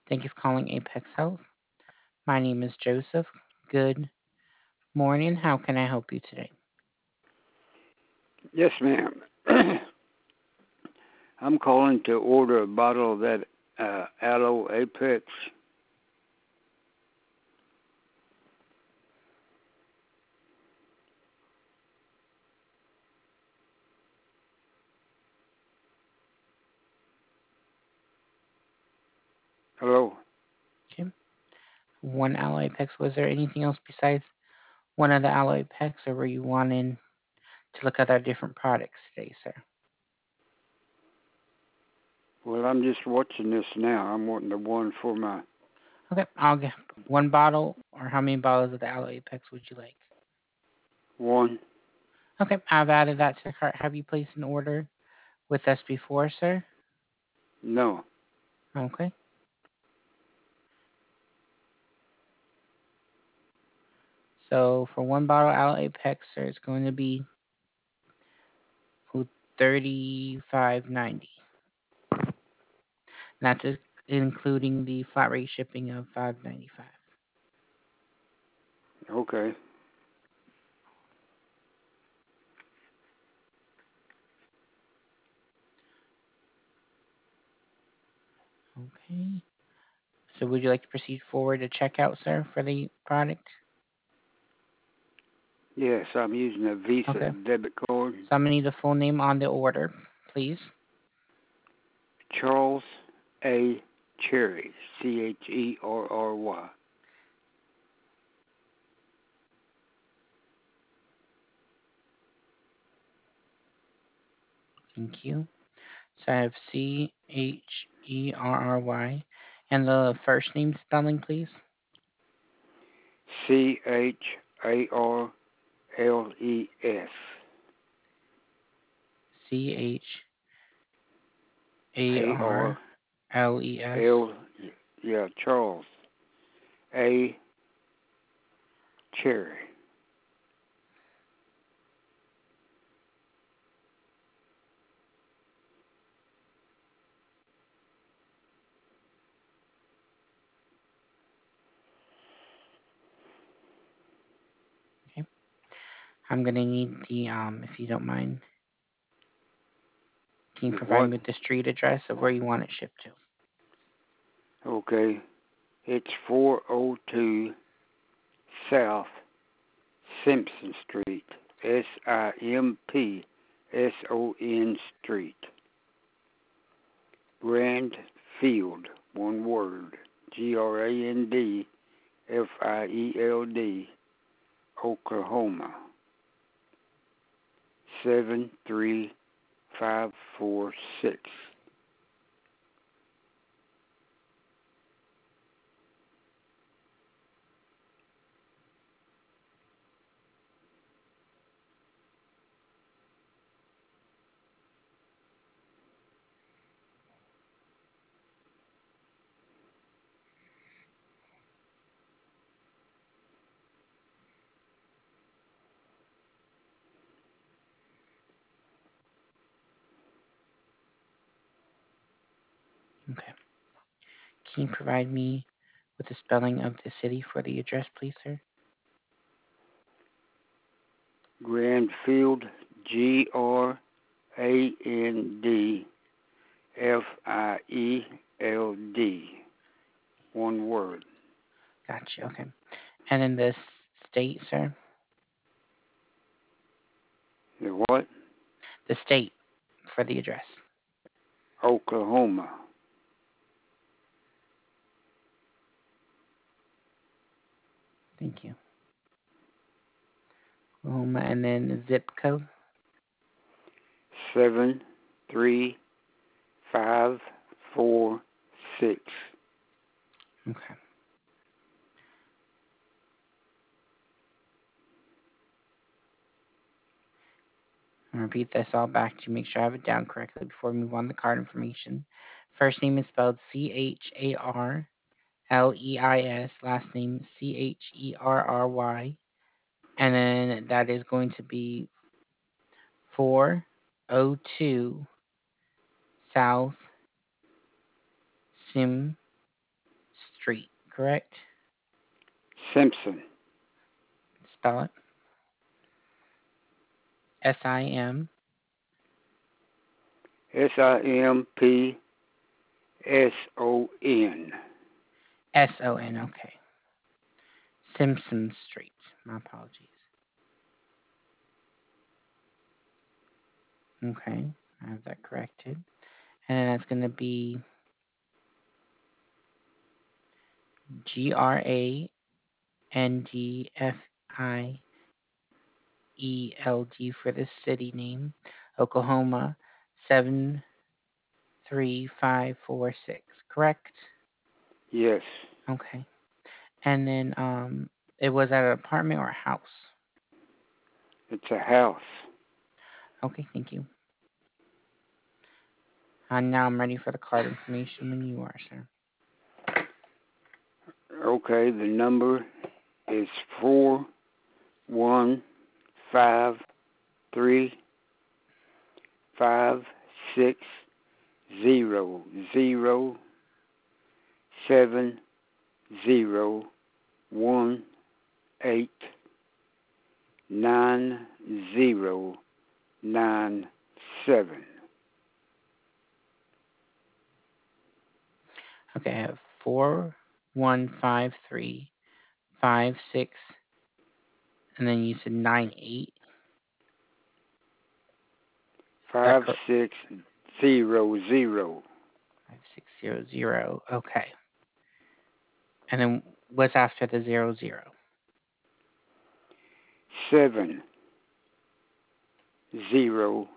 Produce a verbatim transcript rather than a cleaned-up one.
Thank you for calling Apex Health. My name is Joseph. Good morning. How can I help you today? Yes, ma'am. I'm calling to order a bottle of that uh, Aloe Apex. Hello. Okay. One Aloe Apex. Was there anything else besides one of the Aloe Apex, or were you wanting to look at our different products today, sir? Well, I'm just watching this now. I'm wanting the one for my Okay. I'll get one bottle, or how many bottles of the Aloe Apex would you like? one. Okay. I've added that to the cart. Have you placed an order with us before, sir? No. Okay. So for one bottle of Aloe Apex, sir, it's going to be thirty-five ninety. That's including the flat rate shipping of five ninety-five. Okay. Okay. So would you like to proceed forward to checkout, sir, for the product? Yes, I'm using a Visa Okay. debit card. So I'm gonna need the full name on the order, please. Charles A. Cherry. C H E R R Y. Thank you. So I have C H E R R Y. And the first name spelling, please. C H A R L E S. C H A A R R L E S. L. Yeah, Charles A. Cherry. Okay. I'm gonna need the um, if you don't mind, can you The provide what? me with the street address of where you want it shipped to? Okay. It's four oh two South Simpson Street. S I M P S O N Street. Grand Field, one word. G R A N D F I E L D, Oklahoma. seven three five four six. Okay. Can you provide me with the spelling of the city for the address, please, sir? Grand Field, G R A N D F I E L D, one word. Gotcha. Okay. And in this state, sir? The what? The state for the address. Oklahoma. Thank you. Oklahoma, and then the zip code. Seven three five four six. Okay. I'll repeat this all back to make sure I have it down correctly before we move on to card information. First name is spelled C H A R L E I S. Last name C H E R R Y. And then that is going to be four oh two South Sim correct? Simpson. Spell it. S I M S I M P S O N. S O N. Okay. Simpson Street. My apologies. Okay. I have that corrected. And then that's going to be G R A N D F I E L D for the city name, Oklahoma seven three five four six, correct? Yes, Okay. And then um, it was at an apartment or a house. it's a house. Okay, thank you. And now I'm ready for the card information when you are, sir. Okay, the number is four one five three five six zero zero seven zero one eight nine zero nine seven. Okay, I have four one five three five six, and then you said nine eight. Is that Five correct? six zero zero Five six zero zero. Okay. And then what's after the zero zero? seven zero